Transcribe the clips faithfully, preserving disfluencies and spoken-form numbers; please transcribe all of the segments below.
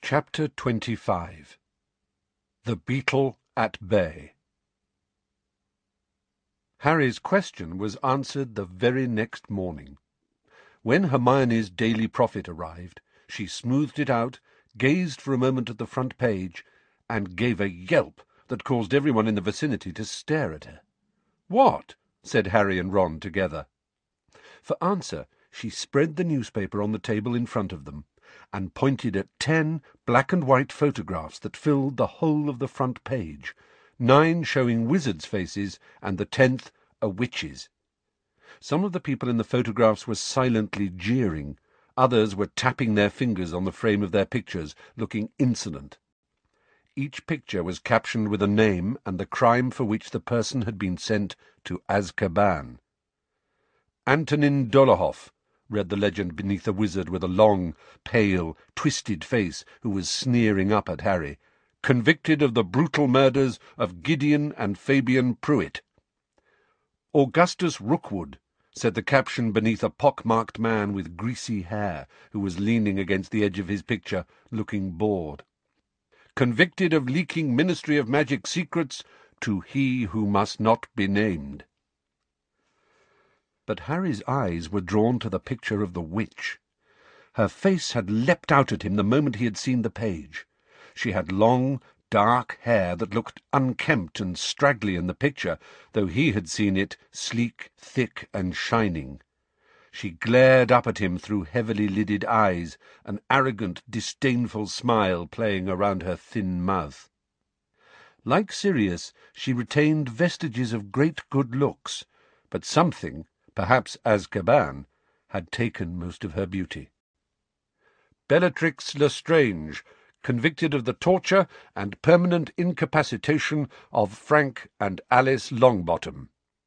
Chapter twenty-five. The Beetle at Bay. Harry's question was answered the very next morning. When Hermione's Daily Prophet arrived, she smoothed it out, gazed for a moment at the front page, and gave a yelp that caused everyone in the vicinity to stare at her. "What?" said Harry and Ron together. For answer, she spread the newspaper on the table in front of them, and pointed at ten black-and-white photographs that filled the whole of the front page, nine showing wizards' faces, and the tenth a witch's. Some of the people in the photographs were silently jeering, others were tapping their fingers on the frame of their pictures, looking insolent. Each picture was captioned with a name and the crime for which the person had been sent to Azkaban. Antonin Dolohov, read the legend beneath a wizard with a long, pale, twisted face who was sneering up at Harry, convicted of the brutal murders of Gideon and Fabian Pruitt. Augustus Rookwood, said the caption beneath a pock-marked man with greasy hair who was leaning against the edge of his picture, looking bored. Convicted of leaking Ministry of Magic secrets to he who must not be named. But Harry's eyes were drawn to the picture of the witch. Her face had leapt out at him the moment he had seen the page. She had long, dark hair that looked unkempt and straggly in the picture, though he had seen it sleek, thick, and shining. She glared up at him through heavily lidded eyes, an arrogant, disdainful smile playing around her thin mouth. Like Sirius, she retained vestiges of great good looks, but something, perhaps Azkaban, had taken most of her beauty. Bellatrix Lestrange, convicted of the torture and permanent incapacitation of Frank and Alice Longbottom.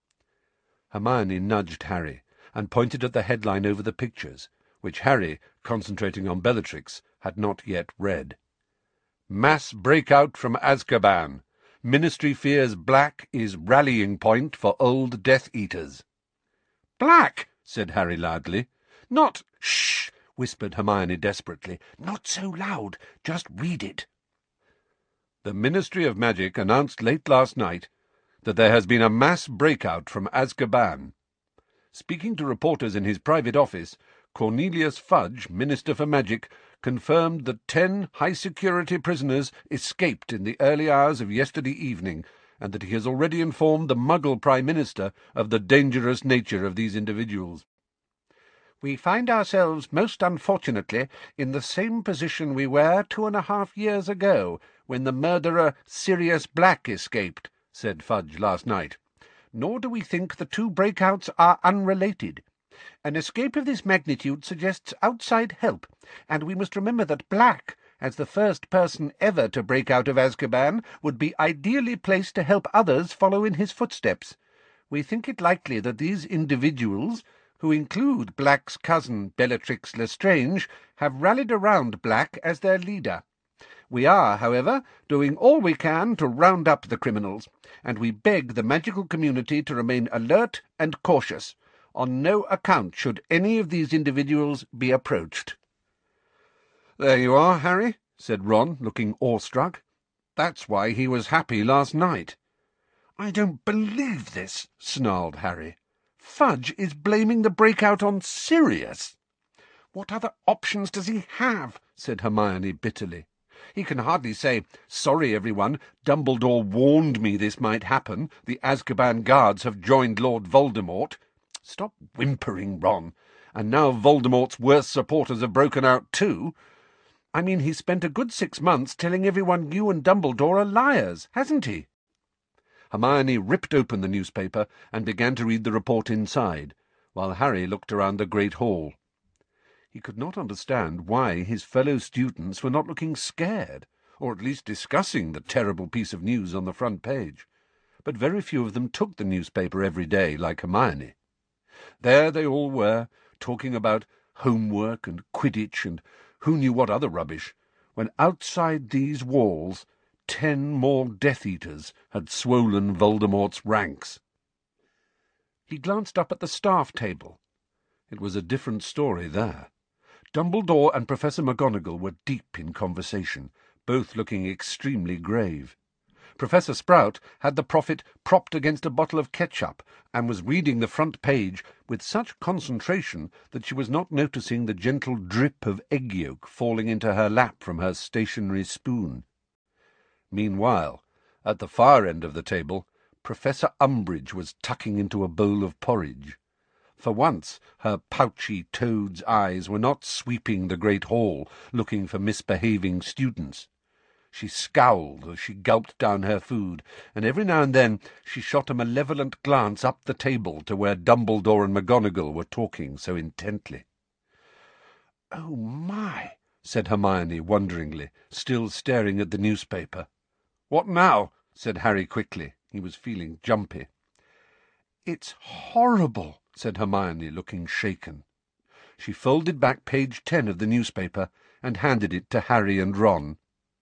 Hermione nudged Harry, and pointed at the headline over the pictures, which Harry, concentrating on Bellatrix, had not yet read. Mass breakout from Azkaban. Ministry fears Black is rallying point for old Death Eaters. "Black!" said Harry loudly. "Not—" "Shh!" whispered Hermione desperately. "Not so loud. Just read it." The Ministry of Magic announced late last night that there has been a mass breakout from Azkaban. Speaking to reporters in his private office, Cornelius Fudge, Minister for Magic, confirmed that ten high-security prisoners escaped in the early hours of yesterday evening, and that he has already informed the Muggle Prime Minister of the dangerous nature of these individuals. "We find ourselves, most unfortunately, in the same position we were two and a half years ago, when the murderer Sirius Black escaped," said Fudge last night. "Nor do we think the two breakouts are unrelated. An escape of this magnitude suggests outside help, and we must remember that Black, as the first person ever to break out of Azkaban, would be ideally placed to help others follow in his footsteps. We think it likely that these individuals, who include Black's cousin Bellatrix Lestrange, have rallied around Black as their leader. We are, however, doing all we can to round up the criminals, and we beg the magical community to remain alert and cautious. On no account should any of these individuals be approached." "There you are, Harry," said Ron, looking awestruck. "That's why he was happy last night." "I don't believe this," snarled Harry. "Fudge is blaming the breakout on Sirius." "What other options does he have?" said Hermione bitterly. "He can hardly say, 'Sorry, everyone, Dumbledore warned me this might happen. The Azkaban guards have joined Lord Voldemort.' Stop whimpering, Ron. And now Voldemort's worst supporters have broken out too. I mean, he's spent a good six months telling everyone you and Dumbledore are liars, hasn't he?" Hermione ripped open the newspaper and began to read the report inside, while Harry looked around the great hall. He could not understand why his fellow students were not looking scared, or at least discussing the terrible piece of news on the front page. But very few of them took the newspaper every day like Hermione. There they all were, talking about homework and Quidditch and who knew what other rubbish, when outside these walls ten more Death Eaters had swollen Voldemort's ranks. He glanced up at the staff table. It was a different story there. Dumbledore and Professor McGonagall were deep in conversation, both looking extremely grave. Professor Sprout had the prophet propped against a bottle of ketchup, and was reading the front page with such concentration that she was not noticing the gentle drip of egg yolk falling into her lap from her stationary spoon. Meanwhile, at the far end of the table, Professor Umbridge was tucking into a bowl of porridge. For once her pouchy toad's eyes were not sweeping the great hall, looking for misbehaving students. She scowled as she gulped down her food, and every now and then she shot a malevolent glance up the table to where Dumbledore and McGonagall were talking so intently. "Oh, my!" said Hermione wonderingly, still staring at the newspaper. "What now?" said Harry quickly. He was feeling jumpy. "It's horrible," said Hermione, looking shaken. She folded back page ten of the newspaper and handed it to Harry and Ron.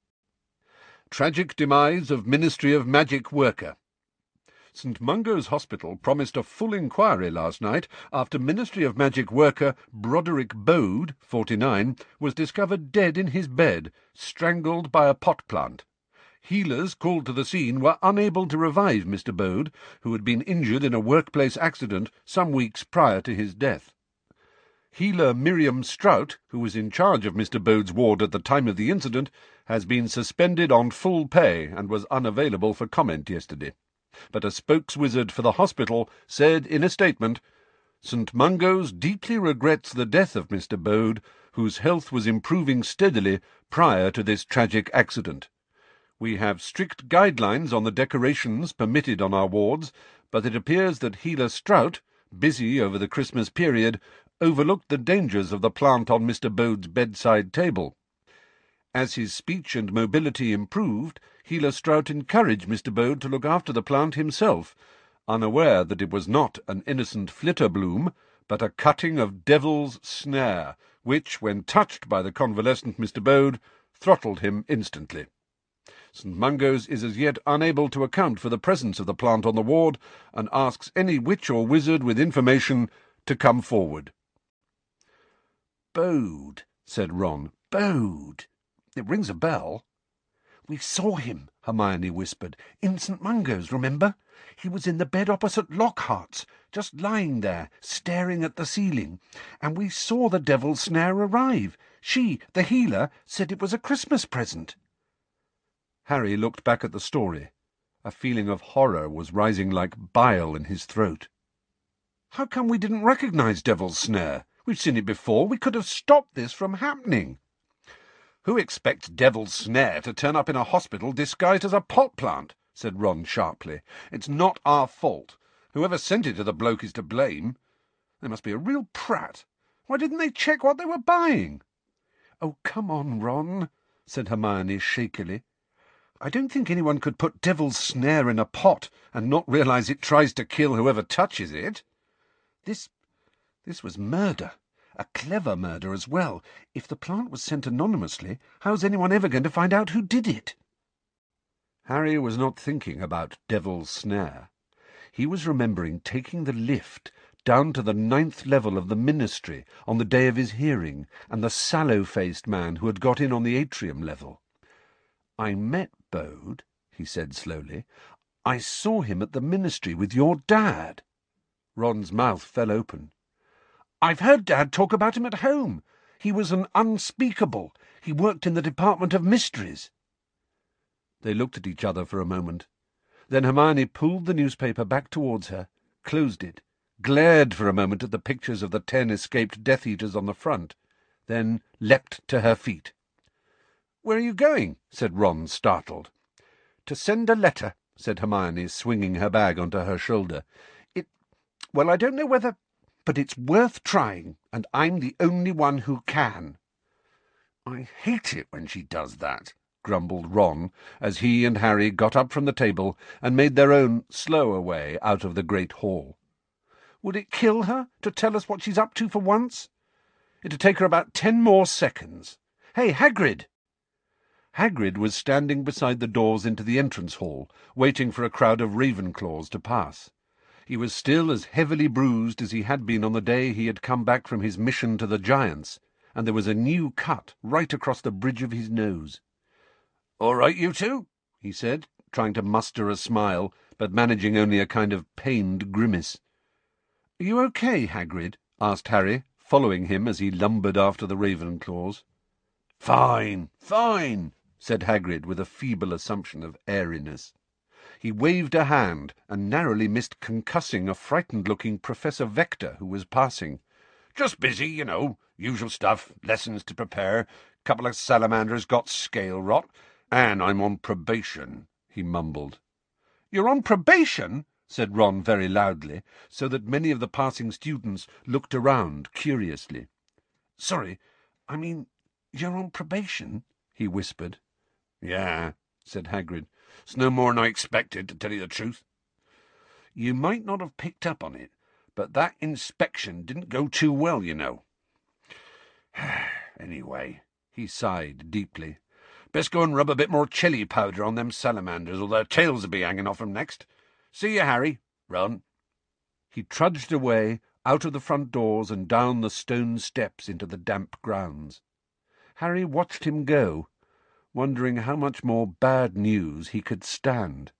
Tragic demise of Ministry of Magic worker. St Mungo's Hospital promised a full inquiry last night after Ministry of Magic worker Broderick Bode, forty-nine, was discovered dead in his bed, strangled by a pot plant. Healers called to the scene were unable to revive Mister Bode, who had been injured in a workplace accident some weeks prior to his death. Healer Miriam Strout, who was in charge of Mister Bode's ward at the time of the incident, has been suspended on full pay and was unavailable for comment yesterday. But a spokeswizard for the hospital said in a statement, "St Mungo's deeply regrets the death of Mister Bode, whose health was improving steadily prior to this tragic accident. We have strict guidelines on the decorations permitted on our wards, but it appears that Healer Strout, busy over the Christmas period, overlooked the dangers of the plant on Mister Bode's bedside table. As his speech and mobility improved, Healer Strout encouraged Mister Bode to look after the plant himself, unaware that it was not an innocent flitterbloom, but a cutting of devil's snare, which, when touched by the convalescent Mister Bode, throttled him instantly. St Mungo's is as yet unable to account for the presence of the plant on the ward, and asks any witch or wizard with information to come forward." "Bode," said Ron. "Bode. It rings a bell." "We saw him," Hermione whispered, "in St Mungo's, remember? He was in the bed opposite Lockhart's, just lying there, staring at the ceiling, and we saw the devil's snare arrive. She, the healer, said it was a Christmas present." Harry looked back at the story. A feeling of horror was rising like bile in his throat. "How come we didn't recognize Devil's Snare? We've seen it before. We could have stopped this from happening." "Who expects Devil's Snare to turn up in a hospital disguised as a pot plant?" said Ron sharply. "It's not our fault. Whoever sent it to the bloke is to blame. They must be a real prat. Why didn't they check what they were buying?" "Oh, come on, Ron," said Hermione shakily. "I don't think anyone could put Devil's Snare in a pot and not realize it tries to kill whoever touches it. This... this was murder. A clever murder as well. If the plant was sent anonymously, how's anyone ever going to find out who did it?" Harry was not thinking about Devil's Snare. He was remembering taking the lift down to the ninth level of the Ministry on the day of his hearing, and the sallow-faced man who had got in on the atrium level. "I met Bode," he said slowly. "I saw him at the Ministry with your dad." Ron's mouth fell open. "I've heard Dad talk about him at home. He was an unspeakable. He worked in the Department of Mysteries." They looked at each other for a moment. Then Hermione pulled the newspaper back towards her, closed it, glared for a moment at the pictures of the ten escaped Death Eaters on the front, then leapt to her feet. "Where are you going?" said Ron, startled. "To send a letter," said Hermione, swinging her bag onto her shoulder. "It... well, I don't know whether... but it's worth trying, and I'm the only one who can." "I hate it when she does that," grumbled Ron, as he and Harry got up from the table and made their own slower way out of the great hall. "Would it kill her to tell us what she's up to for once? It'd take her about ten more seconds. Hey, Hagrid!" Hagrid was standing beside the doors into the entrance hall, waiting for a crowd of Ravenclaws to pass. He was still as heavily bruised as he had been on the day he had come back from his mission to the giants, and there was a new cut right across the bridge of his nose. "All right, you two?" he said, trying to muster a smile, but managing only a kind of pained grimace. "Are you okay, Hagrid?" asked Harry, following him as he lumbered after the Ravenclaws. "Fine, fine," said Hagrid with a feeble assumption of airiness. He waved a hand and narrowly missed concussing a frightened-looking Professor Vector who was passing. "Just busy, you know, usual stuff, lessons to prepare, couple of salamanders got scale rot, and I'm on probation," he mumbled. "You're on probation?" said Ron very loudly, so that many of the passing students looked around curiously. "Sorry, I mean, you're on probation?" he whispered. "Yeah," said Hagrid. "It's no more than I expected, to tell you the truth." "You might not have picked up on it, but that inspection didn't go too well, you know." "Anyway," he sighed deeply, "best go and rub a bit more chili powder on them salamanders, or their tails will be hanging off 'em next. See you, Harry. Run." He trudged away, out of the front doors and down the stone steps into the damp grounds. Harry watched him go, wondering how much more bad news he could stand.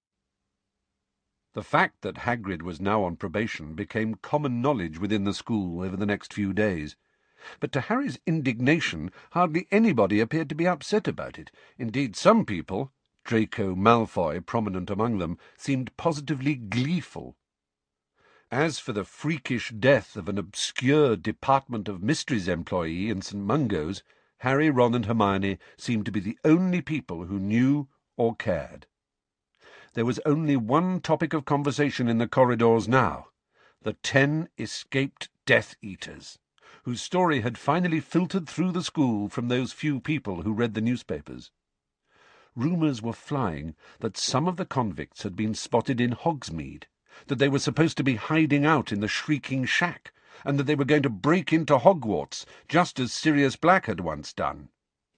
The fact that Hagrid was now on probation became common knowledge within the school over the next few days. But to Harry's indignation, hardly anybody appeared to be upset about it. Indeed, some people, Draco Malfoy prominent among them, seemed positively gleeful. As for the freakish death of an obscure Department of Mysteries employee in St Mungo's, Harry, Ron and Hermione seemed to be the only people who knew or cared. There was only one topic of conversation in the corridors now: the ten escaped Death Eaters, whose story had finally filtered through the school from those few people who read the newspapers. Rumours were flying that some of the convicts had been spotted in Hogsmeade, that they were supposed to be hiding out in the Shrieking Shack, and that they were going to break into Hogwarts, just as Sirius Black had once done.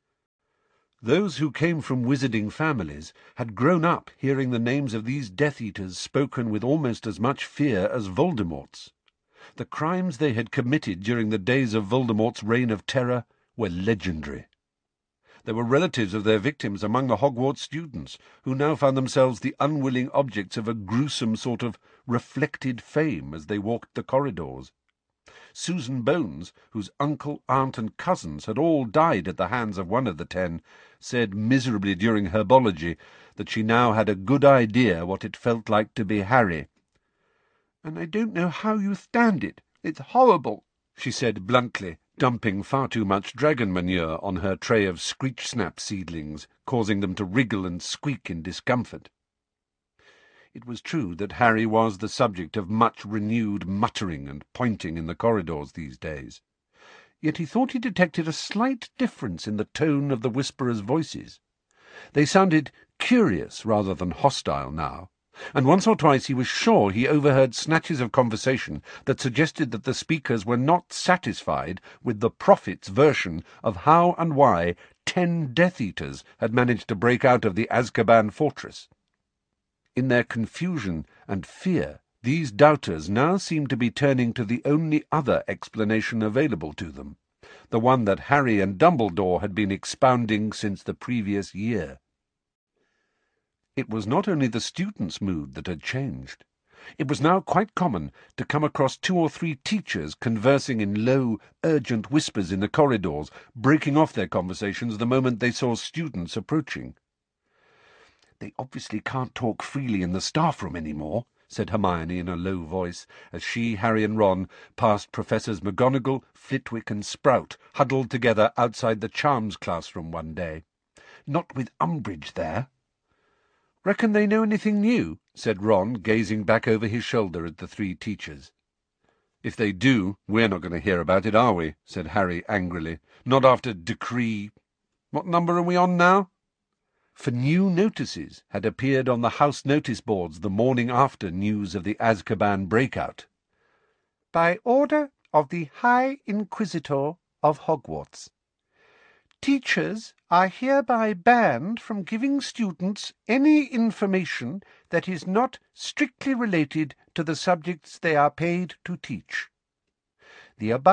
Those who came from wizarding families had grown up hearing the names of these Death Eaters spoken with almost as much fear as Voldemort's. The crimes they had committed during the days of Voldemort's reign of terror were legendary. There were relatives of their victims among the Hogwarts students, who now found themselves the unwilling objects of a gruesome sort of reflected fame as they walked the corridors. Susan Bones, whose uncle, aunt, and cousins had all died at the hands of one of the ten, said miserably during herbology that she now had a good idea what it felt like to be Harry. "And I don't know how you stand it. It's horrible," she said bluntly, dumping far too much dragon manure on her tray of screech-snap seedlings, causing them to wriggle and squeak in discomfort. It was true that Harry was the subject of much renewed muttering and pointing in the corridors these days. Yet he thought he detected a slight difference in the tone of the whisperers' voices. They sounded curious rather than hostile now, and once or twice he was sure he overheard snatches of conversation that suggested that the speakers were not satisfied with the Prophet's version of how and why ten Death Eaters had managed to break out of the Azkaban fortress. In their confusion and fear, these doubters now seemed to be turning to the only other explanation available to them, the one that Harry and Dumbledore had been expounding since the previous year. It was not only the students' mood that had changed. It was now quite common to come across two or three teachers conversing in low, urgent whispers in the corridors, breaking off their conversations the moment they saw students approaching. "They obviously can't talk freely in the staff room any more," said Hermione in a low voice, as she, Harry and Ron passed Professors McGonagall, Flitwick and Sprout, huddled together outside the Charms classroom one day. "Not with Umbridge there." "Reckon they know anything new?" said Ron, gazing back over his shoulder at the three teachers. "If they do, we're not going to hear about it, are we?" said Harry angrily. "Not after Decree... What number are we on now?" For new notices had appeared on the house notice boards the morning after news of the Azkaban breakout. "By order of the High Inquisitor of Hogwarts. Teachers are hereby banned from giving students any information that is not strictly related to the subjects they are paid to teach. The above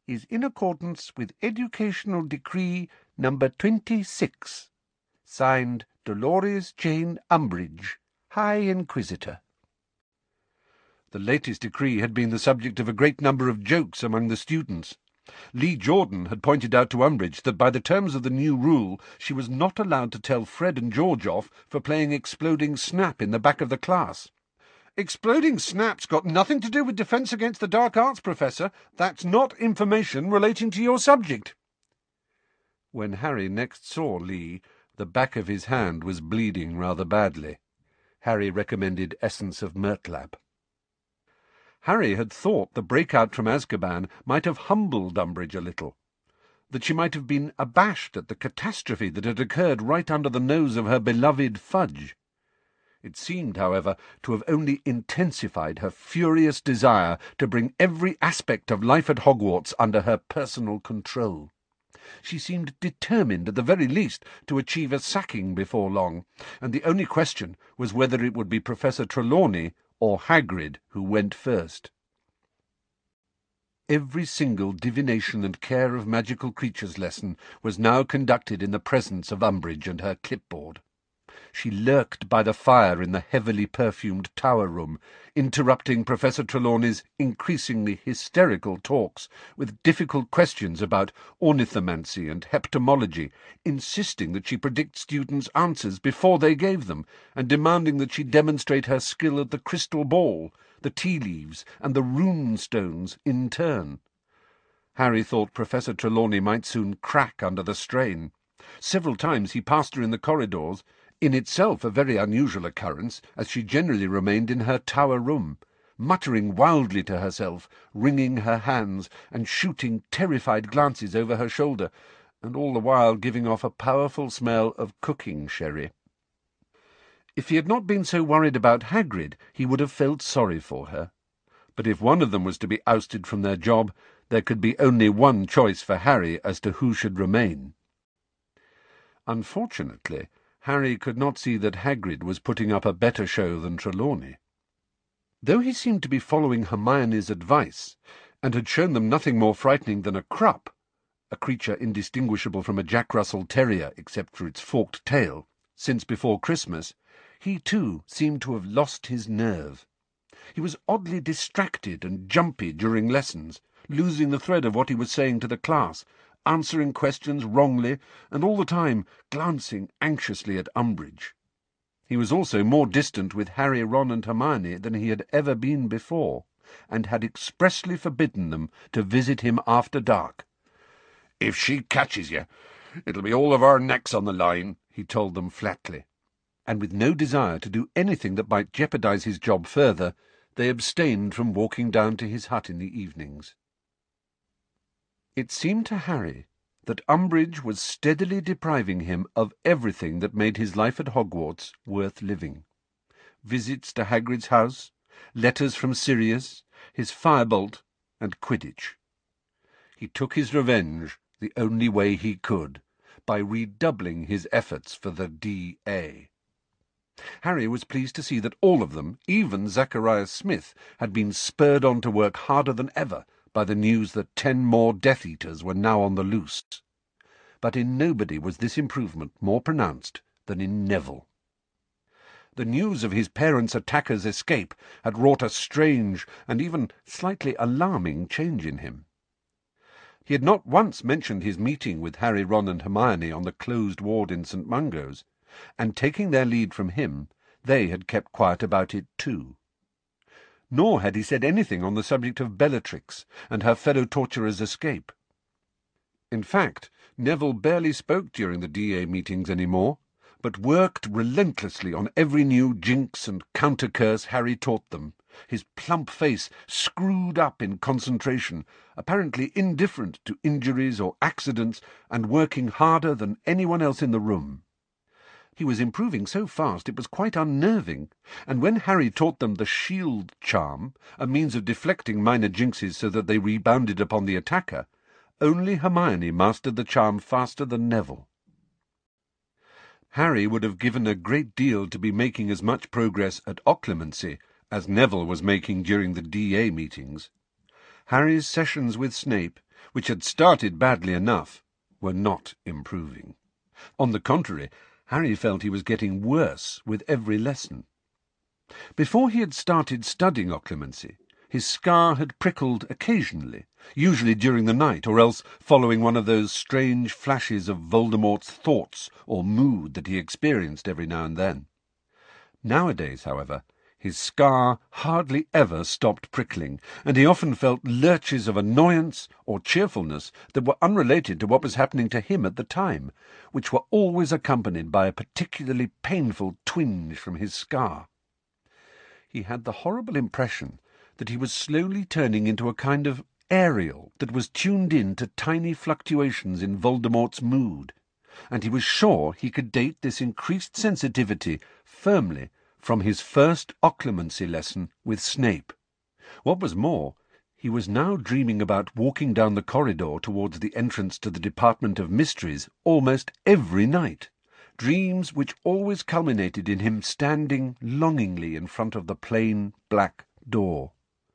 is in accordance with Educational Decree number twenty-six, signed Dolores Jane Umbridge, High Inquisitor. The latest decree had been the subject of a great number of jokes among the students. Lee Jordan had pointed out to Umbridge that by the terms of the new rule she was not allowed to tell Fred and George off for playing Exploding Snap in the back of the class. "Exploding Snap's got nothing to do with Defence Against the Dark Arts, Professor. That's not information relating to your subject." When Harry next saw Lee, the back of his hand was bleeding rather badly. Harry recommended essence of myrtlap. Harry had thought the breakout from Azkaban might have humbled Umbridge a little, that she might have been abashed at the catastrophe that had occurred right under the nose of her beloved Fudge. It seemed, however, to have only intensified her furious desire to bring every aspect of life at Hogwarts under her personal control. She seemed determined, at the very least, to achieve a sacking before long, and the only question was whether it would be Professor Trelawney or Hagrid who went first. Every single divination and care of magical creatures lesson was now conducted in the presence of Umbridge and her clipboard. She lurked by the fire in the heavily perfumed tower room, interrupting Professor Trelawney's increasingly hysterical talks with difficult questions about ornithomancy and heptomology, insisting that she predict students' answers before they gave them, and demanding that she demonstrate her skill at the crystal ball, the tea leaves, and the rune stones in turn. Harry thought Professor Trelawney might soon crack under the strain. Several times he passed her in the corridors, in itself a very unusual occurrence, as she generally remained in her tower room, muttering wildly to herself, wringing her hands, and shooting terrified glances over her shoulder, and all the while giving off a powerful smell of cooking sherry. If he had not been so worried about Hagrid, he would have felt sorry for her. But if one of them was to be ousted from their job, there could be only one choice for Harry as to who should remain. Unfortunately, Harry could not see that Hagrid was putting up a better show than Trelawney. Though he seemed to be following Hermione's advice, and had shown them nothing more frightening than a Krupp, a creature indistinguishable from a Jack Russell Terrier except for its forked tail, since before Christmas, he too seemed to have lost his nerve. He was oddly distracted and jumpy during lessons, losing the thread of what he was saying to the class, answering questions wrongly, and all the time glancing anxiously at Umbridge. He was also more distant with Harry, Ron, and Hermione than he had ever been before, and had expressly forbidden them to visit him after dark. "If she catches you, it'll be all of our necks on the line," he told them flatly, and with no desire to do anything that might jeopardize his job further, they abstained from walking down to his hut in the evenings. It seemed to Harry that Umbridge was steadily depriving him of everything that made his life at Hogwarts worth living. Visits to Hagrid's house, letters from Sirius, his firebolt, and Quidditch. He took his revenge the only way he could, by redoubling his efforts for the D A Harry was pleased to see that all of them, even Zacharias Smith, had been spurred on to work harder than ever by the news that ten more Death Eaters were now on the loose. But in nobody was this improvement more pronounced than in Neville. The news of his parents' attacker's escape had wrought a strange and even slightly alarming change in him. He had not once mentioned his meeting with Harry, Ron, and Hermione on the closed ward in St Mungo's, and taking their lead from him, they had kept quiet about it too. Nor had he said anything on the subject of Bellatrix and her fellow torturer's escape. In fact, Neville barely spoke during the D A meetings any more, but worked relentlessly on every new jinx and counter-curse Harry taught them, his plump face screwed up in concentration, apparently indifferent to injuries or accidents, and working harder than anyone else in the room. He was improving so fast it was quite unnerving, and when Harry taught them the shield charm, a means of deflecting minor jinxes so that they rebounded upon the attacker, only Hermione mastered the charm faster than Neville. Harry would have given a great deal to be making as much progress at Occlumency as Neville was making during the D A meetings. Harry's sessions with Snape, which had started badly enough, were not improving. On the contrary, Harry felt he was getting worse with every lesson. Before he had started studying occlumency, his scar had prickled occasionally, usually during the night, or else following one of those strange flashes of Voldemort's thoughts or mood that he experienced every now and then. Nowadays, however, his scar hardly ever stopped prickling, and he often felt lurches of annoyance or cheerfulness that were unrelated to what was happening to him at the time, which were always accompanied by a particularly painful twinge from his scar. He had the horrible impression that he was slowly turning into a kind of aerial that was tuned in to tiny fluctuations in Voldemort's mood, and he was sure he could date this increased sensitivity firmly from his first occlumency lesson with Snape. What was more, he was now dreaming about walking down the corridor towards the entrance to the Department of Mysteries almost every night, dreams which always culminated in him standing longingly in front of the plain black door.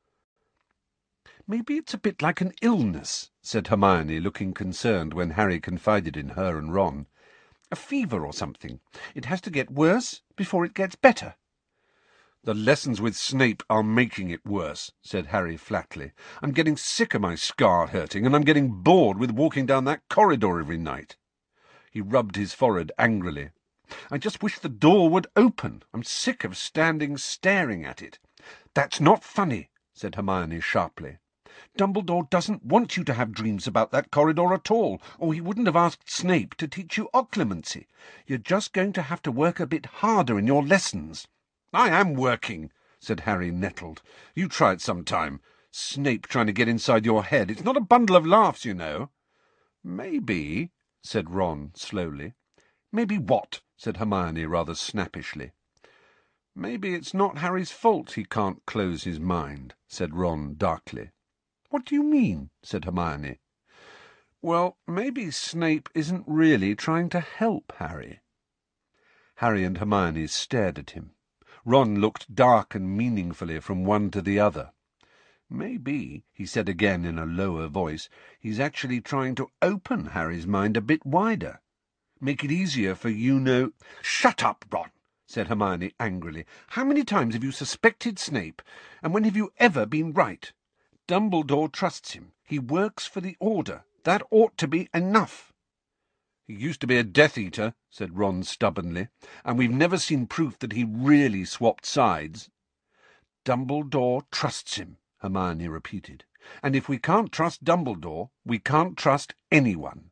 "Maybe it's a bit like an illness," said Hermione, looking concerned when Harry confided in her and Ron. "A fever or something. It has to get worse before it gets better." "The lessons with Snape are making it worse," said Harry flatly. "I'm getting sick of my scar hurting, and I'm getting bored with walking down that corridor every night." He rubbed his forehead angrily. "I just wish the door would open. I'm sick of standing staring at it." "That's not funny," said Hermione sharply. "Dumbledore doesn't want you to have dreams about that corridor at all, or he wouldn't have asked Snape to teach you occlumency. You're just going to have to work a bit harder in your lessons." "I am working," said Harry, nettled. "You try it some time. Snape trying to get inside your head. It's not a bundle of laughs, you know." "Maybe," said Ron slowly. "Maybe what?" said Hermione rather snappishly. "Maybe it's not Harry's fault he can't close his mind," said Ron darkly. "What do you mean?" said Hermione. "Well, maybe Snape isn't really trying to help Harry." Harry and Hermione stared at him. Ron looked dark and meaningfully from one to the other. "Maybe," he said again in a lower voice, "he's actually trying to open Harry's mind a bit wider. Make it easier for you know—" "Shut up, Ron," said Hermione angrily. "How many times have you suspected Snape, and when have you ever been right? Dumbledore trusts him. He works for the Order. That ought to be enough." "He used to be a Death Eater," said Ron stubbornly, "and we've never seen proof that he really swapped sides." "Dumbledore trusts him," Hermione repeated, "and if we can't trust Dumbledore, we can't trust anyone."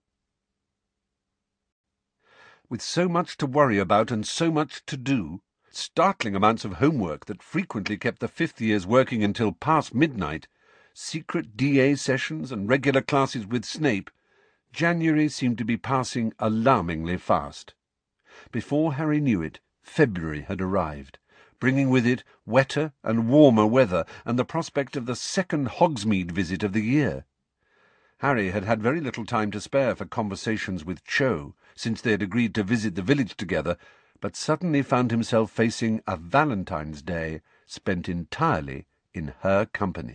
With so much to worry about and so much to do, startling amounts of homework that frequently kept the fifth years working until past midnight, secret D A sessions and regular classes with Snape, January seemed to be passing alarmingly fast. Before Harry knew it, February had arrived, bringing with it wetter and warmer weather and the prospect of the second Hogsmeade visit of the year. Harry had had very little time to spare for conversations with Cho, since they had agreed to visit the village together, but suddenly found himself facing a Valentine's Day spent entirely in her company.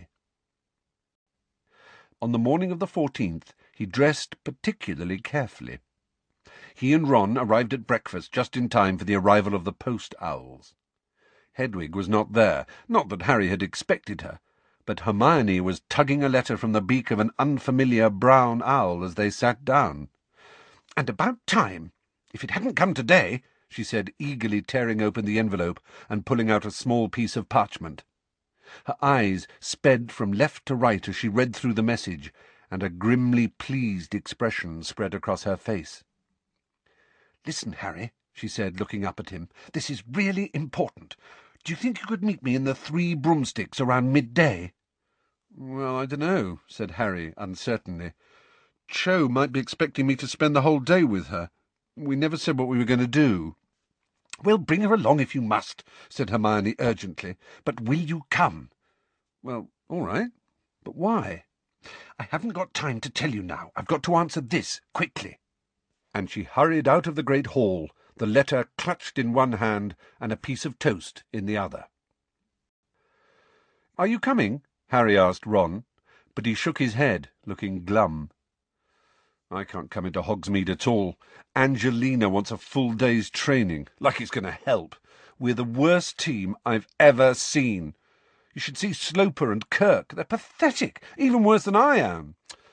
On the morning of the fourteenth he dressed particularly carefully. He and Ron arrived at breakfast just in time for the arrival of the post-owls. Hedwig was not there, not that Harry had expected her, but Hermione was tugging a letter from the beak of an unfamiliar brown owl as they sat down. "And about time, if it hadn't come today," she said, eagerly tearing open the envelope and pulling out a small piece of parchment. Her eyes sped from left to right as she read through the message, and a grimly pleased expression spread across her face. "Listen, Harry," she said, looking up at him. "This is really important. Do you think you could meet me in the Three Broomsticks around midday?" "Well, I dunno," said Harry uncertainly. "Cho might be expecting me to spend the whole day with her. We never said what we were going to do." "Well, bring her along if you must," said Hermione urgently. "But will you come?" "Well, all right. But why?" "I haven't got time to tell you now. I've got to answer this quickly." And she hurried out of the great hall, the letter clutched in one hand and a piece of toast in the other. "Are you coming?" Harry asked Ron, but he shook his head, looking glum. "I can't come into Hogsmeade at all. Angelina wants a full day's training, like it's going to help. We're the worst team I've ever seen. You should see Sloper and Kirk. They're pathetic, even worse than I am."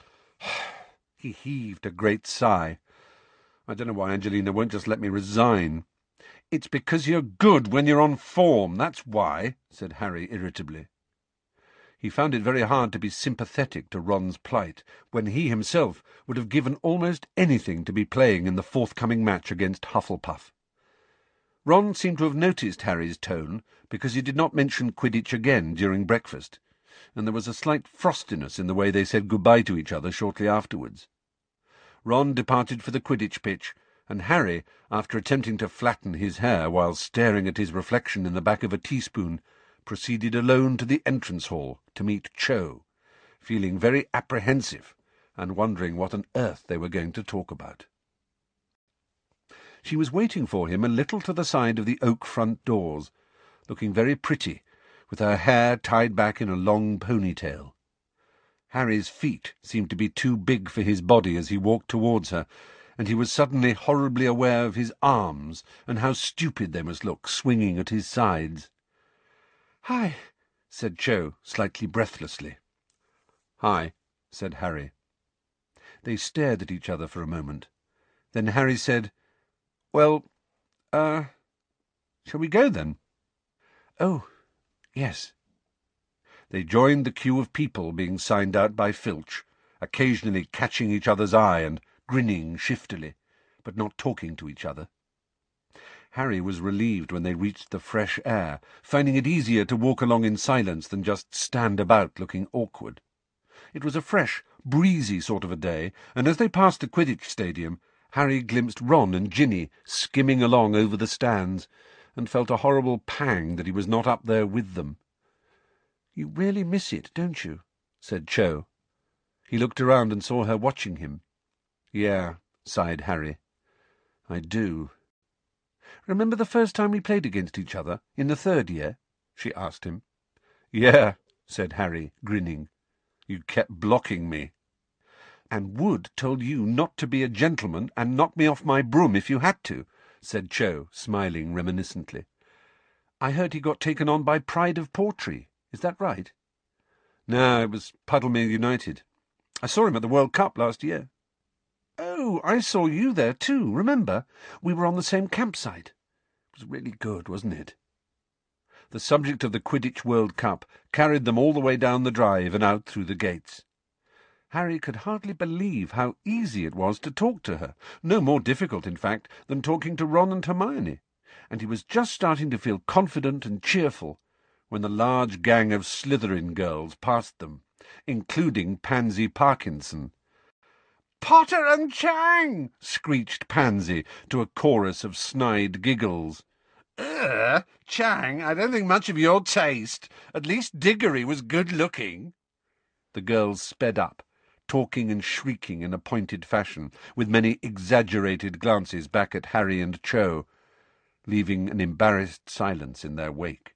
He heaved a great sigh. "I don't know why Angelina won't just let me resign." "It's because you're good when you're on form, that's why," said Harry irritably. He found it very hard to be sympathetic to Ron's plight, when he himself would have given almost anything to be playing in the forthcoming match against Hufflepuff. Ron seemed to have noticed Harry's tone, because he did not mention Quidditch again during breakfast, and there was a slight frostiness in the way they said goodbye to each other shortly afterwards. Ron departed for the Quidditch pitch, and Harry, after attempting to flatten his hair while staring at his reflection in the back of a teaspoon, proceeded alone to the entrance hall to meet Cho, feeling very apprehensive and wondering what on earth they were going to talk about. She was waiting for him a little to the side of the oak front doors, looking very pretty, with her hair tied back in a long ponytail. Harry's feet seemed to be too big for his body as he walked towards her, and he was suddenly horribly aware of his arms and how stupid they must look swinging at his sides. "Hi," said Cho, slightly breathlessly. "Hi," said Harry. They stared at each other for a moment. Then Harry said, "Well, uh, shall we go then?" "Oh, yes." They joined the queue of people being signed out by Filch, occasionally catching each other's eye and grinning shiftily, but not talking to each other. Harry was relieved when they reached the fresh air, finding it easier to walk along in silence than just stand about looking awkward. It was a fresh, breezy sort of a day, and as they passed the Quidditch stadium, Harry glimpsed Ron and Ginny skimming along over the stands, and felt a horrible pang that he was not up there with them. "You really miss it, don't you?" said Cho. He looked around and saw her watching him. "Yeah," sighed Harry. "I do." "Remember the first time we played against each other, in the third year?" she asked him. "Yeah," said Harry, grinning. "You kept blocking me." "And Wood told you not to be a gentleman and knock me off my broom if you had to," said Cho, smiling reminiscently. "I heard he got taken on by Pride of Portree. Is that right?" "No, it was Puddlemere United. I saw him at the World Cup last year." "Oh, I saw you there too, remember? We were on the same campsite. It was really good, wasn't it?" The subject of the Quidditch World Cup carried them all the way down the drive and out through the gates. Harry could hardly believe how easy it was to talk to her, no more difficult, in fact, than talking to Ron and Hermione, and he was just starting to feel confident and cheerful when the large gang of Slytherin girls passed them, including Pansy Parkinson. "Potter and Chang!" screeched Pansy to a chorus of snide giggles. "Ugh, Chang, I don't think much of your taste. At least Diggory was good-looking." The girls sped up, talking and shrieking in a pointed fashion, with many exaggerated glances back at Harry and Cho, leaving an embarrassed silence in their wake.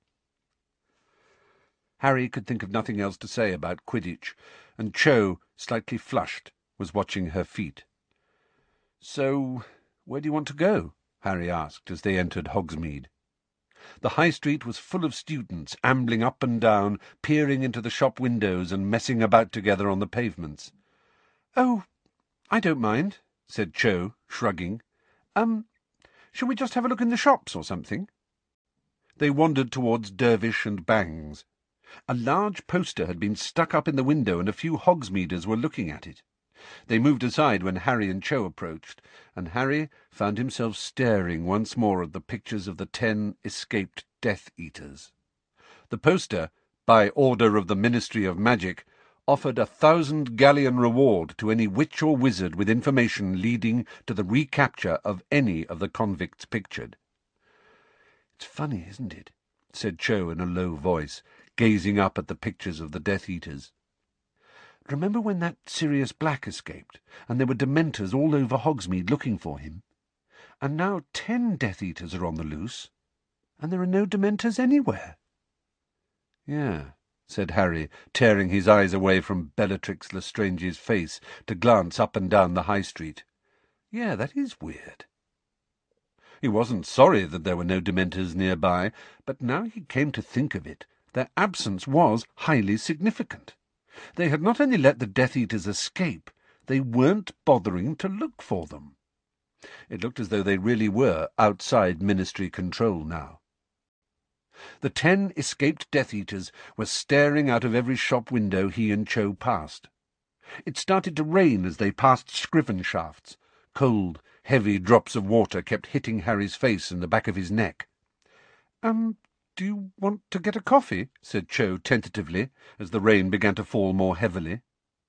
Harry could think of nothing else to say about Quidditch, and Cho, slightly flushed, was watching her feet. "So, where do you want to go?" Harry asked as they entered Hogsmeade. The High Street was full of students, ambling up and down, peering into the shop windows and messing about together on the pavements. "Oh, I don't mind," said Cho, shrugging. Um, shall we just have a look in the shops or something?" They wandered towards Dervish and Bangs. A large poster had been stuck up in the window, and a few Hogsmeaders were looking at it. They moved aside when Harry and Cho approached, and Harry found himself staring once more at the pictures of the ten escaped Death Eaters. The poster, by order of the Ministry of Magic, offered a thousand galleon reward to any witch or wizard with information leading to the recapture of any of the convicts pictured. "It's funny, isn't it?" said Cho in a low voice, gazing up at the pictures of the Death Eaters. "Remember when that Sirius Black escaped, and there were Dementors all over Hogsmeade looking for him? And now ten Death Eaters are on the loose, and there are no Dementors anywhere." "Yeah," said Harry, tearing his eyes away from Bellatrix Lestrange's face to glance up and down the High Street. Yeah, that is weird. He wasn't sorry that there were no Dementors nearby, but now he came to think of it, their absence was highly significant. They had not only let the Death Eaters escape, they weren't bothering to look for them. It looked as though they really were outside Ministry control now. The ten escaped Death Eaters were staring out of every shop window he and Cho passed. It started to rain as they passed Scriven shafts. Cold, heavy drops of water kept hitting Harry's face and the back of his neck. Um, do you want to get a coffee? Said Cho tentatively, as the rain began to fall more heavily.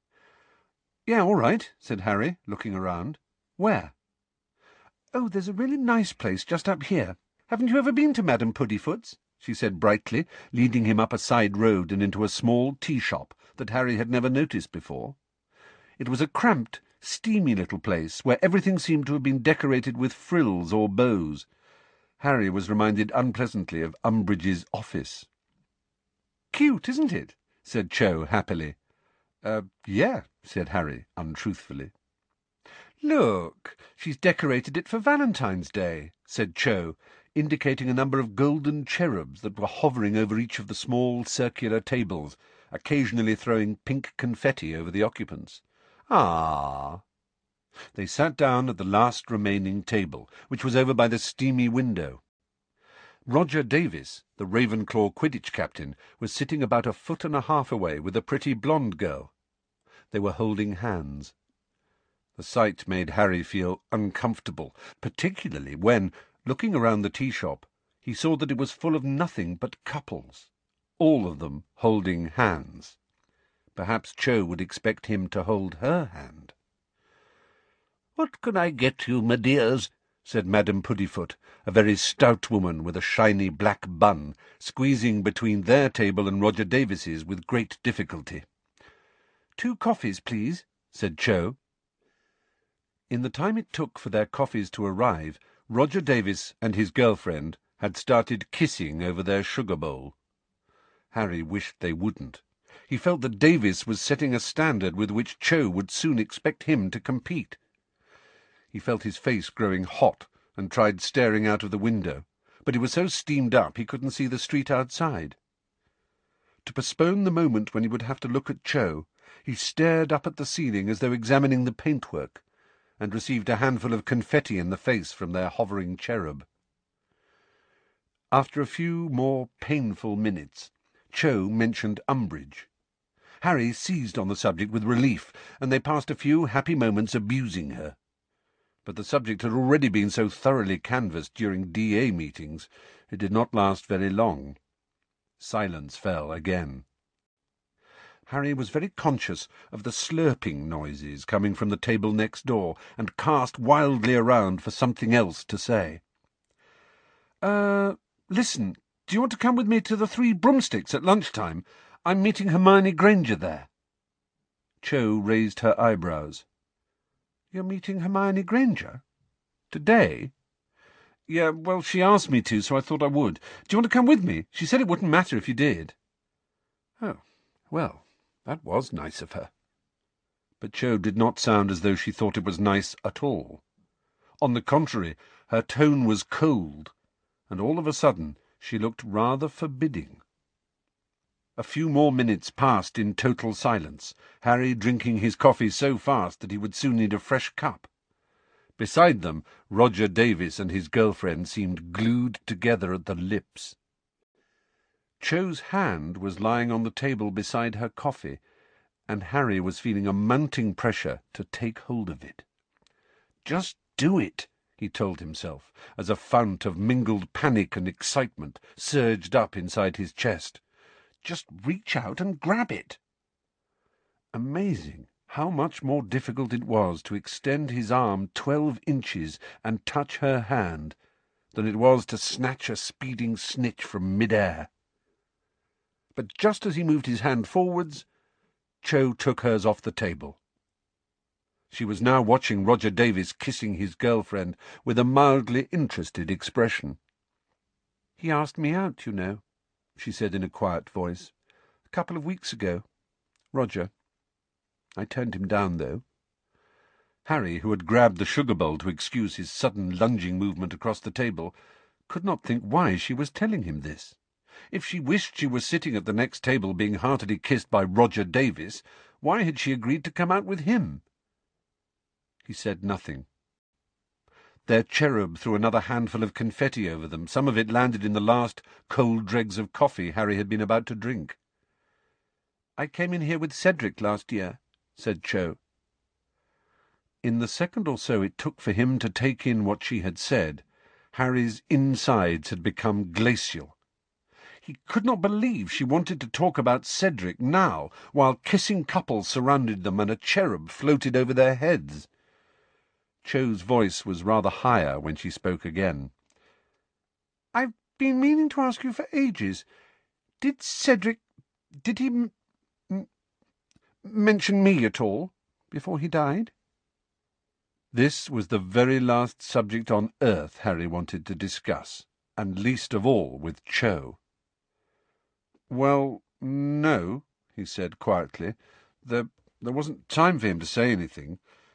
Yeah, all right, said Harry, looking around. Where? Oh, there's a really nice place just up here. Haven't you ever been to Madame Puddifoot's? She said brightly, leading him up a side road and into a small tea-shop that Harry had never noticed before. It was a cramped, steamy little place where everything seemed to have been decorated with frills or bows. Harry was reminded unpleasantly of Umbridge's office. "Cute, isn't it?" said Cho happily. Uh, yeah, said Harry untruthfully. "Look, she's decorated it for Valentine's Day," said Cho, indicating a number of golden cherubs that were hovering over each of the small circular tables, occasionally throwing pink confetti over the occupants. Ah! They sat down at the last remaining table, which was over by the steamy window. Roger Davis, the Ravenclaw Quidditch captain, was sitting about a foot and a half away with a pretty blonde girl. They were holding hands. The sight made Harry feel uncomfortable, particularly when, looking around the tea-shop, he saw that it was full of nothing but couples, all of them holding hands. Perhaps Cho would expect him to hold her hand. "What can I get you, my dears?" said Madame Puddifoot, a very stout woman with a shiny black bun, squeezing between their table and Roger Davis's with great difficulty. "Two coffees, please," said Cho. In the time it took for their coffees to arrive, Roger Davis and his girlfriend had started kissing over their sugar bowl. Harry wished they wouldn't. He felt that Davis was setting a standard with which Cho would soon expect him to compete. He felt his face growing hot and tried staring out of the window, but it was so steamed up he couldn't see the street outside. To postpone the moment when he would have to look at Cho, he stared up at the ceiling as though examining the paintwork, and received a handful of confetti in the face from their hovering cherub. After a few more painful minutes, Cho mentioned Umbridge. Harry seized on the subject with relief, and they passed a few happy moments abusing her. But the subject had already been so thoroughly canvassed during D A meetings, it did not last very long. Silence fell again. Harry was very conscious of the slurping noises coming from the table next door, and cast wildly around for something else to say. Uh, listen, do you want to come with me to the Three Broomsticks at lunchtime? I'm meeting Hermione Granger there." Cho raised her eyebrows. "You're meeting Hermione Granger? Today?" "Yeah, well, she asked me to, so I thought I would. Do you want to come with me? She said it wouldn't matter if you did." "Oh, well, that was nice of her." But Cho did not sound as though she thought it was nice at all. On the contrary, her tone was cold, and all of a sudden she looked rather forbidding. A few more minutes passed in total silence, Harry drinking his coffee so fast that he would soon need a fresh cup. Beside them, Roger Davis and his girlfriend seemed glued together at the lips. Cho's hand was lying on the table beside her coffee, and Harry was feeling a mounting pressure to take hold of it. "Just do it," he told himself, as a fount of mingled panic and excitement surged up inside his chest. Just reach out and grab it. Amazing how much more difficult it was to extend his arm twelve inches and touch her hand than it was to snatch a speeding snitch from mid-air. But just as he moved his hand forwards, Cho took hers off the table. She was now watching Roger Davis kissing his girlfriend with a mildly interested expression. "He asked me out, you know," she said in a quiet voice. A couple of weeks ago. Roger. I turned him down, though." Harry, who had grabbed the sugar bowl to excuse his sudden lunging movement across the table, could not think why she was telling him this. If she wished she were sitting at the next table being heartily kissed by Roger Davis, why had she agreed to come out with him? He said nothing. Their cherub threw another handful of confetti over them. Some of it landed in the last cold dregs of coffee Harry had been about to drink. "I came in here with Cedric last year," said Cho. In the second or so it took for him to take in what she had said, Harry's insides had become glacial. He could not believe she wanted to talk about Cedric now, while kissing couples surrounded them and a cherub floated over their heads. Cho's voice was rather higher when she spoke again. "I've been meaning to ask you for ages. Did Cedric... did he m m mention me at all before he died?" This was the very last subject on earth Harry wanted to discuss, and least of all with Cho. "Well, no," he said quietly. There, there wasn't time for him to say anything.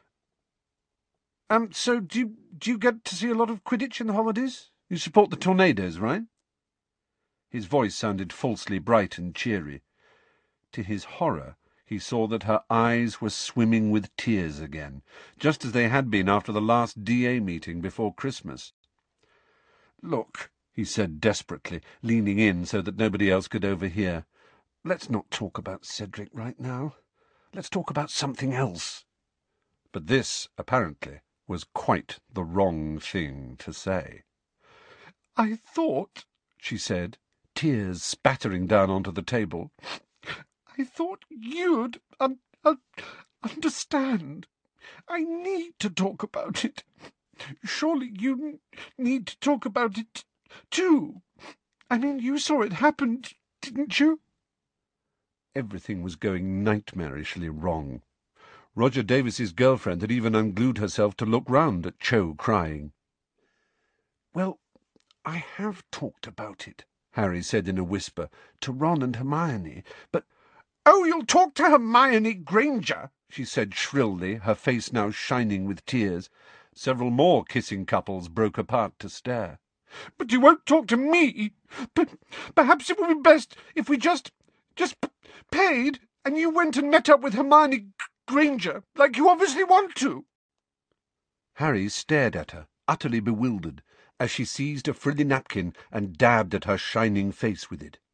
Um, so do you, do you get to see a lot of Quidditch in the holidays? You support the Tornadoes, right?" His voice sounded falsely bright and cheery. To his horror, he saw that her eyes were swimming with tears again, just as they had been after the last D A meeting before Christmas. "Look," he said desperately, leaning in so that nobody else could overhear, "let's not talk about Cedric right now. Let's talk about something else." But this, apparently, was quite the wrong thing to say. "I thought," she said, tears spattering down onto the table, "I thought you'd un un understand. I need to talk about it. Surely you need to talk about it, too. I mean, you saw it happen, didn't you?" Everything was going nightmarishly wrong. Roger Davis's girlfriend had even unglued herself to look round at Cho crying. "Well, I have talked about it," Harry said in a whisper, "to Ron and Hermione, but—" "Oh, you'll talk to Hermione Granger," she said shrilly, her face now shining with tears. Several more kissing couples broke apart to stare. "But you won't talk to me. But perhaps it would be best if we just, just paid, and you went and met up with Hermione Granger, like you obviously want to." Harry stared at her, utterly bewildered, as she seized a frilly napkin and dabbed at her shining face with it.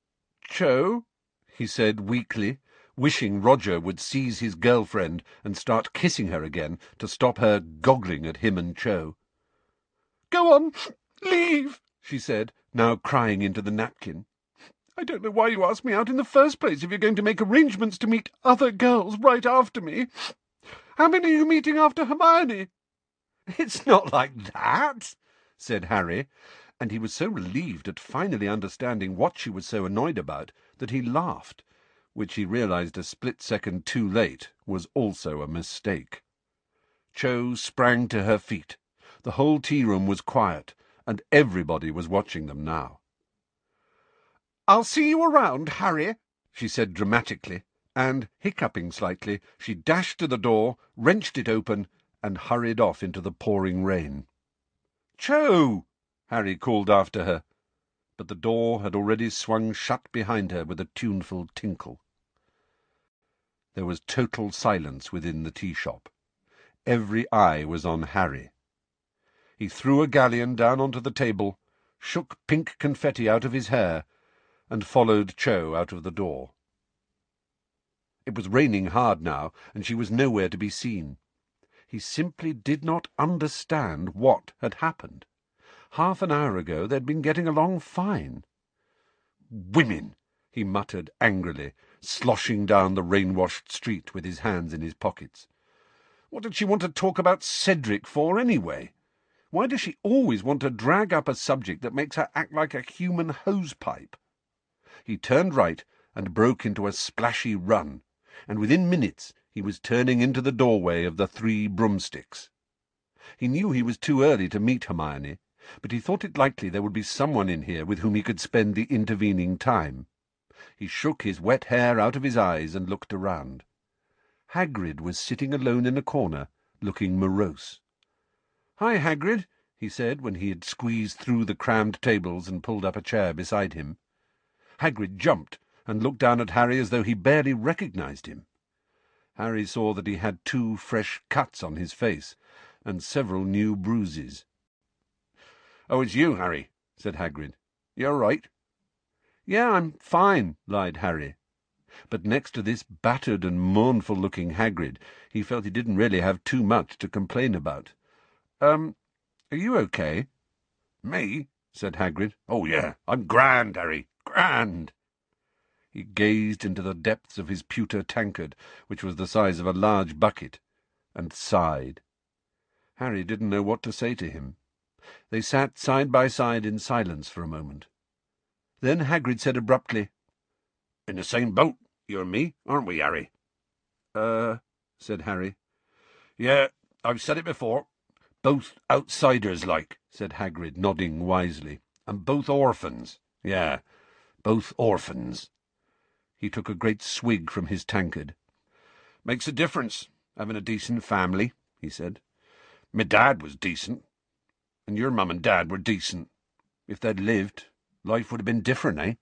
"Cho," he said weakly, wishing Roger would seize his girlfriend and start kissing her again to stop her goggling at him and Cho. "Go on, leave," she said, now crying into the napkin. "I don't know why you asked me out in the first place if you're going to make arrangements to meet other girls right after me. How many are you meeting after Hermione?" "It's not like that," said Harry, and he was so relieved at finally understanding what she was so annoyed about that he laughed, which he realized a split second too late was also a mistake. Cho sprang to her feet. The whole tea-room was quiet, and everybody was watching them now. "I'll see you around, Harry," she said dramatically, and, hiccuping slightly, she dashed to the door, wrenched it open, and hurried off into the pouring rain. "Cho!" Harry called after her, but the door had already swung shut behind her with a tuneful tinkle. There was total silence within the tea-shop. Every eye was on Harry. He threw a galleon down onto the table, shook pink confetti out of his hair, and followed Cho out of the door. It was raining hard now, and she was nowhere to be seen. He simply did not understand what had happened. Half an hour ago they'd been getting along fine. "Women!" he muttered angrily, sloshing down the rain-washed street with his hands in his pockets. What did she want to talk about Cedric for, anyway? Why does she always want to drag up a subject that makes her act like a human hose-pipe? He turned right and broke into a splashy run, and within minutes he was turning into the doorway of the Three Broomsticks. He knew he was too early to meet Hermione, but he thought it likely there would be someone in here with whom he could spend the intervening time. He shook his wet hair out of his eyes and looked around. Hagrid was sitting alone in a corner, looking morose. "Hi, Hagrid," he said when he had squeezed through the crammed tables and pulled up a chair beside him. Hagrid jumped and looked down at Harry as though he barely recognized him. Harry saw that he had two fresh cuts on his face, and several new bruises. "Oh, it's you, Harry," said Hagrid. "You all right?" "Yeah, I'm fine," lied Harry. But next to this battered and mournful-looking Hagrid, he felt he didn't really have too much to complain about. Um, are you okay?" "Me?" said Hagrid. "Oh, yeah, I'm grand, Harry, grand." He gazed into the depths of his pewter tankard, which was the size of a large bucket, and sighed. Harry didn't know what to say to him. They sat side by side in silence for a moment. Then Hagrid said abruptly, "In the same boat, you and me, aren't we, Harry?" Uh, said Harry. "Yeah, I've said it before. Both outsiders, like," said Hagrid, nodding wisely. "And both orphans. Yeah, both orphans." He took a great swig from his tankard. "Makes a difference, having a decent family," he said. "My dad was decent, and your mum and dad were decent. If they'd lived, life would have been different, eh?"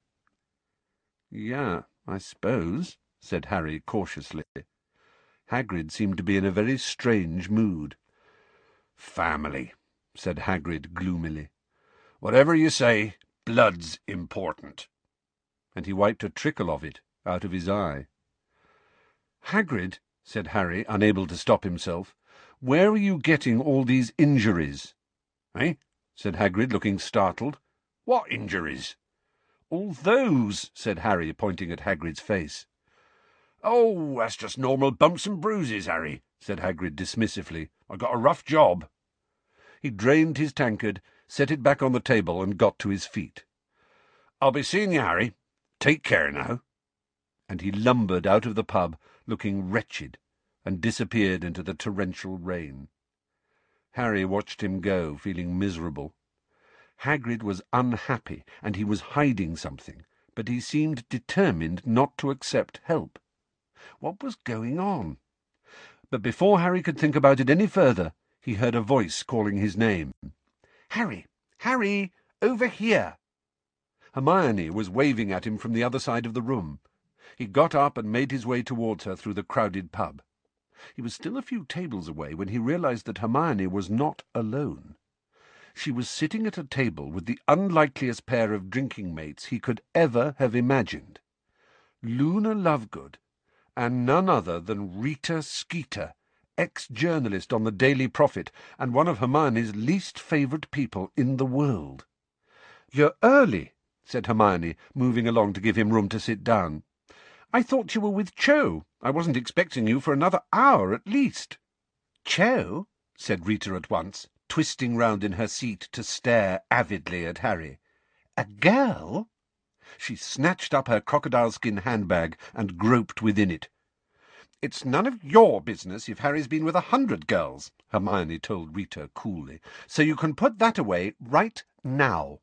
"Yeah, I suppose," said Harry cautiously. Hagrid seemed to be in a very strange mood. "Family," said Hagrid gloomily. "Whatever you say, blood's important." And he wiped a trickle of it out of his eye. "Hagrid," said Harry, unable to stop himself, "where are you getting all these injuries?" "Eh?" said Hagrid, looking startled. "What injuries?" "All those," said Harry, pointing at Hagrid's face. "Oh, that's just normal bumps and bruises, Harry," said Hagrid dismissively. "I got a rough job." He drained his tankard, set it back on the table, and got to his feet. "I'll be seeing you, Harry. Take care now." And he lumbered out of the pub, looking wretched, and disappeared into the torrential rain. Harry watched him go, feeling miserable. Hagrid was unhappy, and he was hiding something, but he seemed determined not to accept help. What was going on? But before Harry could think about it any further, he heard a voice calling his name. "Harry! Harry! Over here!" Hermione was waving at him from the other side of the room. He got up and made his way towards her through the crowded pub. He was still a few tables away when he realized that Hermione was not alone. She was sitting at a table with the unlikeliest pair of drinking mates he could ever have imagined. Luna Lovegood, and none other than Rita Skeeter, ex-journalist on the Daily Prophet, and one of Hermione's least favourite people in the world. "You're early," said Hermione, moving along to give him room to sit down. "I thought you were with Cho. I wasn't expecting you for another hour at least." "Cho?" said Rita at once, twisting round in her seat to stare avidly at Harry. "A girl?" She snatched up her crocodile-skin handbag and groped within it. "It's none of your business if Harry's been with a hundred girls," Hermione told Rita coolly, "so you can put that away right now."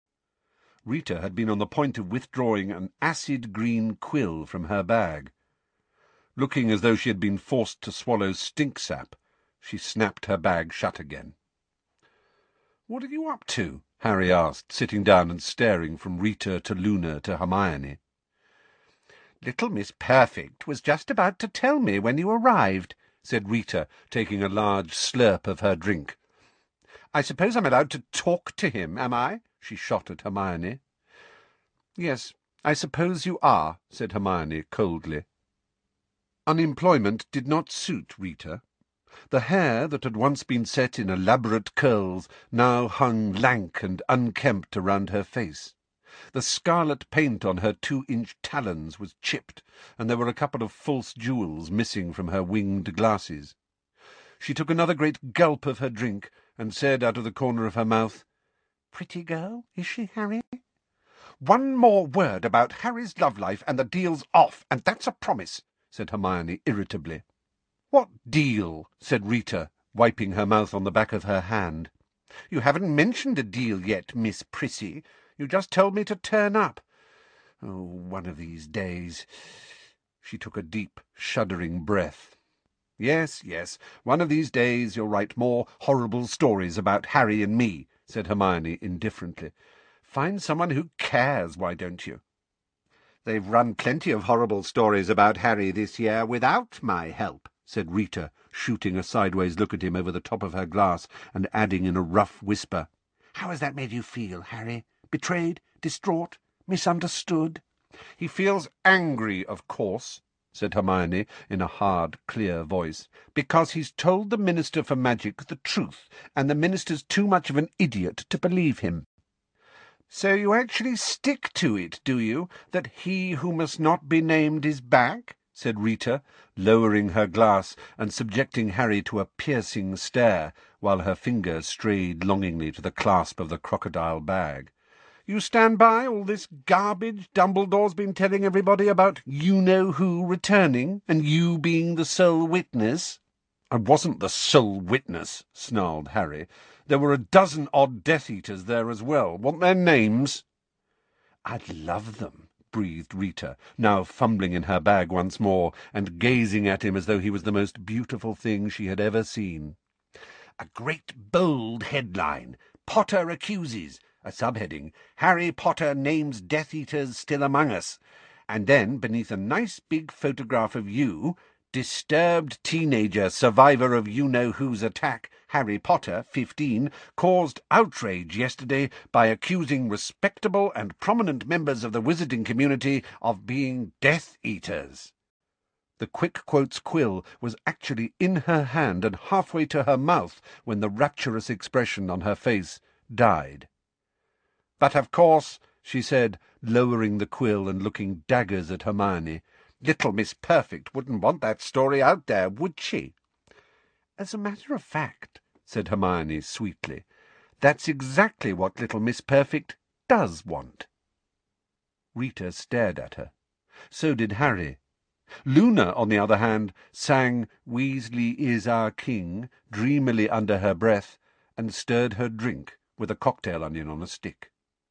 Rita had been on the point of withdrawing an acid-green quill from her bag. Looking as though she had been forced to swallow stink-sap, she snapped her bag shut again. "What are you up to?" Harry asked, sitting down and staring from Rita to Luna to Hermione. "Little Miss Perfect was just about to tell me when you arrived," said Rita, taking a large slurp of her drink. "I suppose I'm allowed to talk to him, am I?" she shot at Hermione. "Yes, I suppose you are," said Hermione coldly. Unemployment did not suit Rita. The hair that had once been set in elaborate curls now hung lank and unkempt around her face. The scarlet paint on her two-inch talons was chipped, and there were a couple of false jewels missing from her winged glasses. She took another great gulp of her drink, and said out of the corner of her mouth, "Pretty girl, is she, Harry?" "One more word about Harry's love life, and the deal's off, and that's a promise," said Hermione irritably. "What deal?" said Rita, wiping her mouth on the back of her hand. "You haven't mentioned a deal yet, Miss Prissy. You just told me to turn up. Oh, one of these days. She took a deep, shuddering breath. Yes, yes, one of these days you'll write more horrible stories about Harry and me, said Hermione indifferently. Find someone who cares, why don't you? They've run plenty of horrible stories about Harry this year without my help, said Rita, shooting a sideways look at him over the top of her glass and adding in a rough whisper, How has that made you feel, Harry? Betrayed? Distraught? Misunderstood? He feels angry, of course, said Hermione in a hard, clear voice, because he's told the Minister for Magic the truth, and the Minister's too much of an idiot to believe him. So you actually stick to it, do you, that he who must not be named is back? Said Rita, lowering her glass and subjecting Harry to a piercing stare, while her fingers strayed longingly to the clasp of the crocodile bag. You stand by all this garbage Dumbledore's been telling everybody about you-know-who returning, and you being the sole witness? I wasn't the sole witness, snarled Harry. There were a dozen odd Death Eaters there as well. Want their names? I'd love them, breathed Rita, now fumbling in her bag once more, and gazing at him as though he was the most beautiful thing she had ever seen. A great bold headline, Potter accuses. A subheading, Harry Potter names Death Eaters still among us. And then, beneath a nice big photograph of you, disturbed teenager survivor of you-know-who's attack, Harry Potter, fifteen, caused outrage yesterday by accusing respectable and prominent members of the wizarding community of being Death Eaters. The Quick Quotes quill was actually in her hand and halfway to her mouth when the rapturous expression on her face died. But of course, she said, lowering the quill and looking daggers at Hermione, little Miss Perfect wouldn't want that story out there, would she? As a matter of fact, said Hermione sweetly, that's exactly what little Miss Perfect does want. Rita stared at her. So did Harry. Luna, on the other hand, sang Weasley is our king dreamily under her breath, and stirred her drink with a cocktail onion on a stick.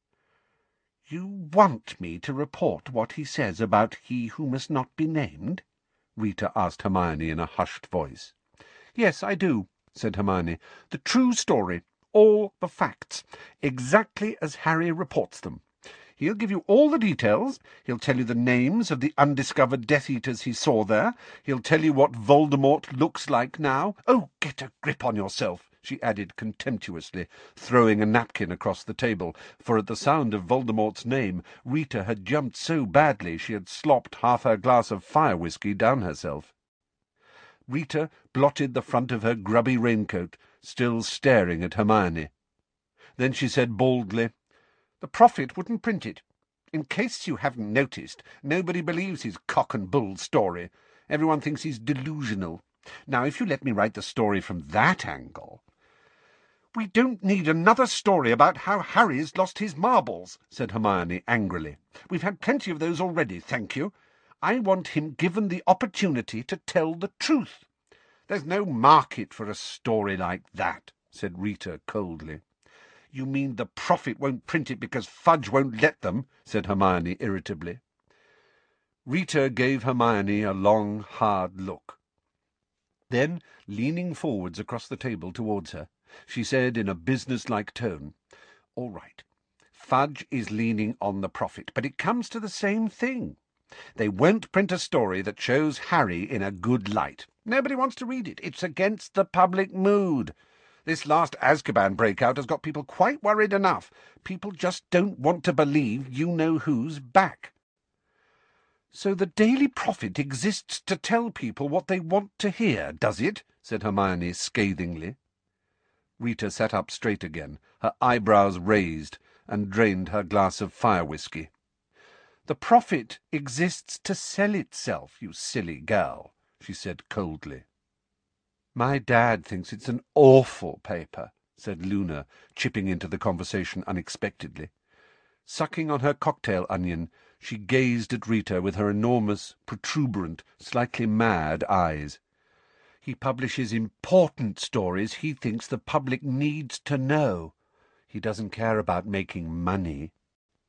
You want me to report what he says about he who must not be named? Rita asked Hermione in a hushed voice. Yes, I do, said Hermione. The true story, all the facts, exactly as Harry reports them. He'll give you all the details. He'll tell you the names of the undiscovered Death Eaters he saw there. He'll tell you what Voldemort looks like now. Oh, get a grip on yourself, she added contemptuously, throwing a napkin across the table, for at the sound of Voldemort's name Rita had jumped so badly she had slopped half her glass of fire whiskey down herself. Rita blotted the front of her grubby raincoat, still staring at Hermione. Then she said baldly, The Prophet wouldn't print it. In case you haven't noticed, nobody believes his cock-and-bull story. Everyone thinks he's delusional. Now, if you let me write the story from that angle— We don't need another story about how Harry's lost his marbles, said Hermione angrily. We've had plenty of those already, thank you. I want him given the opportunity to tell the truth. There's no market for a story like that, said Rita coldly. You mean the Prophet won't print it because Fudge won't let them, said Hermione irritably. Rita gave Hermione a long, hard look. Then, leaning forwards across the table towards her, she said in a business-like tone, All right, Fudge is leaning on the Prophet, but it comes to the same thing. They won't print a story that shows Harry in a good light. Nobody wants to read it. It's against the public mood. This last Azkaban breakout has got people quite worried enough. People just don't want to believe you-know-who's back. So the Daily Prophet exists to tell people what they want to hear, does it? Said Hermione scathingly. Rita sat up straight again, her eyebrows raised, and drained her glass of fire whiskey. The Prophet exists to sell itself, you silly girl, she said coldly. My dad thinks it's an awful paper, said Luna, chipping into the conversation unexpectedly. Sucking on her cocktail onion, she gazed at Rita with her enormous, protuberant, slightly mad eyes. He publishes important stories he thinks the public needs to know. He doesn't care about making money.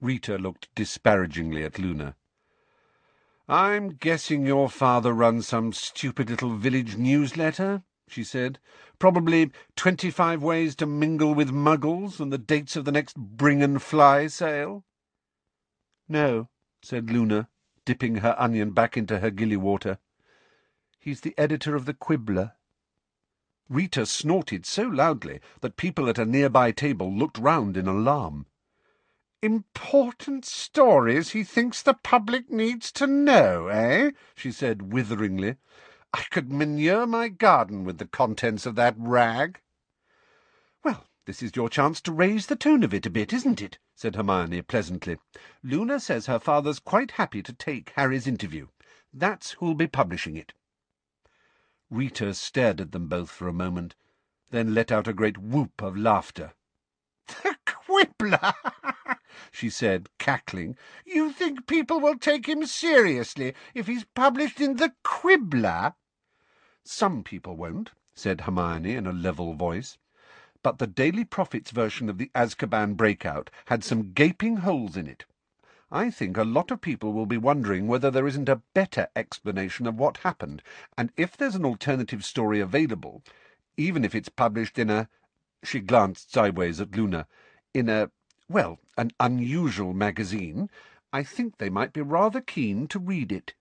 Rita looked disparagingly at Luna. "I'm guessing your father runs some stupid little village newsletter," she said. "Probably twenty-five ways to mingle with muggles and the dates of the next Bring and Fly sale." "No," said Luna, dipping her onion back into her gilly water. "He's the editor of the Quibbler." Rita snorted so loudly that people at a nearby table looked round in alarm. "Important stories he thinks the public needs to know, eh?" she said witheringly. "I could manure my garden with the contents of that rag." "Well, this is your chance to raise the tone of it a bit, isn't it?" said Hermione pleasantly. "Luna says her father's quite happy to take Harry's interview. That's who'll be publishing it." Rita stared at them both for a moment, then let out a great whoop of laughter. "The Quibbler!" she said, cackling. "You think people will take him seriously if he's published in the Quibbler?" "Some people won't," said Hermione in a level voice. "But the Daily Prophet's version of the Azkaban breakout had some gaping holes in it. I think a lot of people will be wondering whether there isn't a better explanation of what happened, and if there's an alternative story available, even if it's published in a—" she glanced sideways at Luna, "in a, well, an unusual magazine, I think they might be rather keen to read it."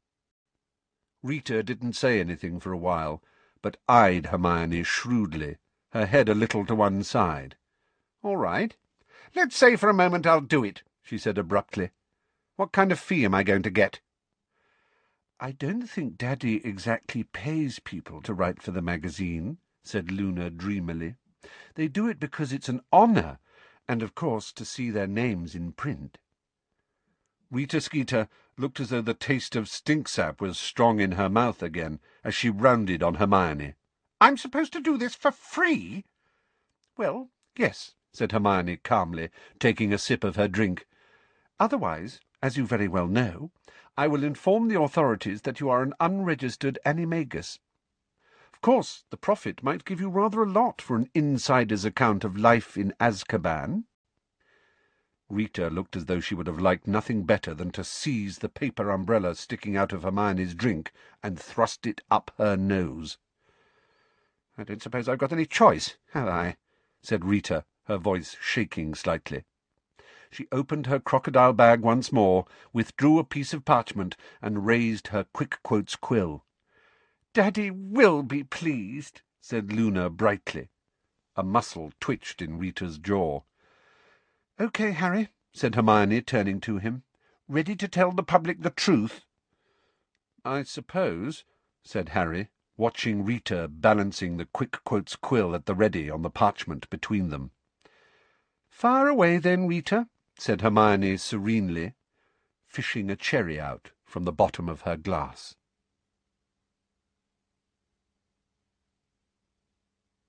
Rita didn't say anything for a while, but eyed Hermione shrewdly, her head a little to one side. "All right. Let's say for a moment I'll do it," she said abruptly. "What kind of fee am I going to get?" "I don't think Daddy exactly pays people to write for the magazine," said Luna dreamily. "They do it because it's an honour, and, of course, to see their names in print." Rita Skeeter looked as though the taste of stinksap was strong in her mouth again, as she rounded on Hermione. "I'm supposed to do this for free?" "Well, yes," said Hermione calmly, taking a sip of her drink. "Otherwise, as you very well know, I will inform the authorities that you are an unregistered animagus. Of course, the Prophet might give you rather a lot for an insider's account of life in Azkaban." Rita looked as though she would have liked nothing better than to seize the paper umbrella sticking out of Hermione's drink and thrust it up her nose. "I don't suppose I've got any choice, have I?" said Rita, her voice shaking slightly. She opened her crocodile bag once more, withdrew a piece of parchment, and raised her quick-quotes quill. "Daddy will be pleased," said Luna brightly. A muscle twitched in Rita's jaw. "OK, Harry," said Hermione, turning to him. "Ready to tell the public the truth?" "I suppose," said Harry, watching Rita balancing the quick-quotes quill at the ready on the parchment between them. "Fire away, then, Rita," said Hermione serenely, fishing a cherry out from the bottom of her glass.